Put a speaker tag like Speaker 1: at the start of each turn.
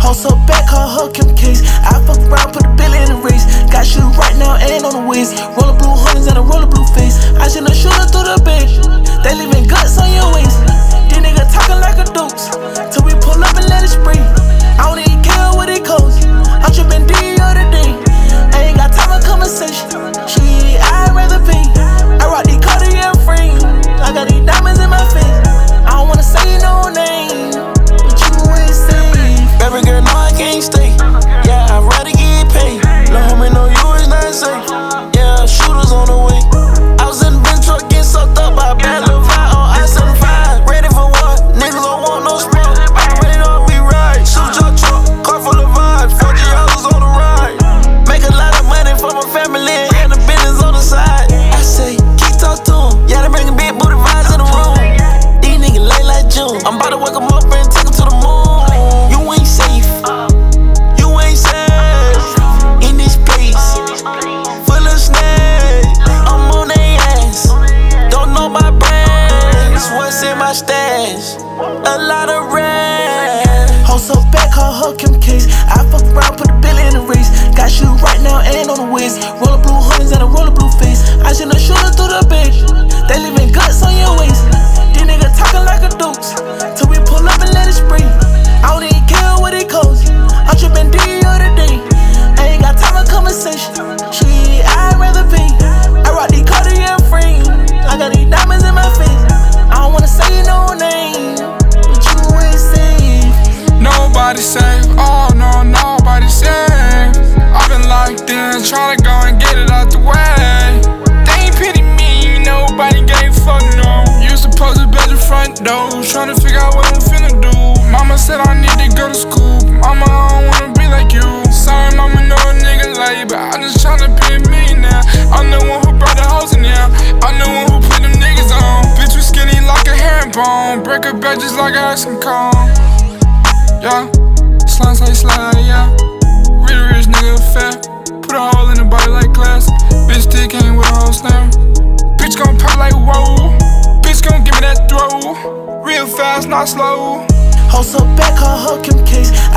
Speaker 1: so back, call her Kim Case. I fuck around, put the bill in the race. Got shit right now, and on the waist. Roller blue hundreds and a roller blue face. I seen a shooter through the bench. They leaving guts on your waist. These niggas talking like a dukes. Till we pull up and let it spray. I don't even care what it costs. I'm tripping D other day. I ain't got time for conversation. Shit, I'd rather pay. I rock these Cartier frames. I got these diamonds in my face. I don't wanna say no name, but you ain't safe. Baby girl, no, I can't stay. Yeah, I'd rather get paid. Lil' homie, know you is not safe. Yeah, shooters on the way. I was in the bench truck getting sucked up by a bad little vibe on I-75. Ready for what? Niggas don't want no smoke. I'm ready to we ride. Shoot your truck, car full of vibes. 40 hours on the ride. Make a lot of money for my family and the business on the side. I say, keep talk to 'em. Yeah, they bringin' big booty vibes in the room. These niggas late like June. I'm about to wake 'em up and take 'em to the moon. You ain't safe. You ain't safe. In this place, full of snakes. I'm on they ass. Don't know my brands. What's in my stash? A lot of rest. Hold so back, call her Kim Case. I fuck around, put the bill in the race. Got shit right now, and on the waist. Roller blue hundreds and a roller blue face. I seen a shooter through the bench. They leaving guts on your waist. These niggas talking like a dukes. Till we pull up and let it spray. I don't even care what it costs. I'm tripping D other day. I ain't got time for conversation. Shit, I'd rather pay. I rock these Cartier frames. I got these diamonds in my face. I don't wanna say no name, but you ain't safe.
Speaker 2: Nobody safe, oh no, nobody safe. I've been locked in, tryna go and get it out the way. They ain't pity me, nobody gave a fuck, no. Used to post up at the front door, tryna figure out what I'm finna do. Mama said I need to go to school, mama, I don't wanna be like you. Sorry, mama, know a nigga like you, but I'm just tryna be a millionaire. I'm the one who brought the hoes in there, I'm the one who put them niggas on. Bitch, we skinny like a herringbone, break her back just like I had some cone. Yeah, slime like slide, yeah. Really rich nigga fat. Put a hole in the body like glass. Bitch still came with a whole snare. Bitch gon' pop like whoa. Bitch gon' give me that throw. Real fast, not slow.
Speaker 1: Hold so back, call her Kim Case.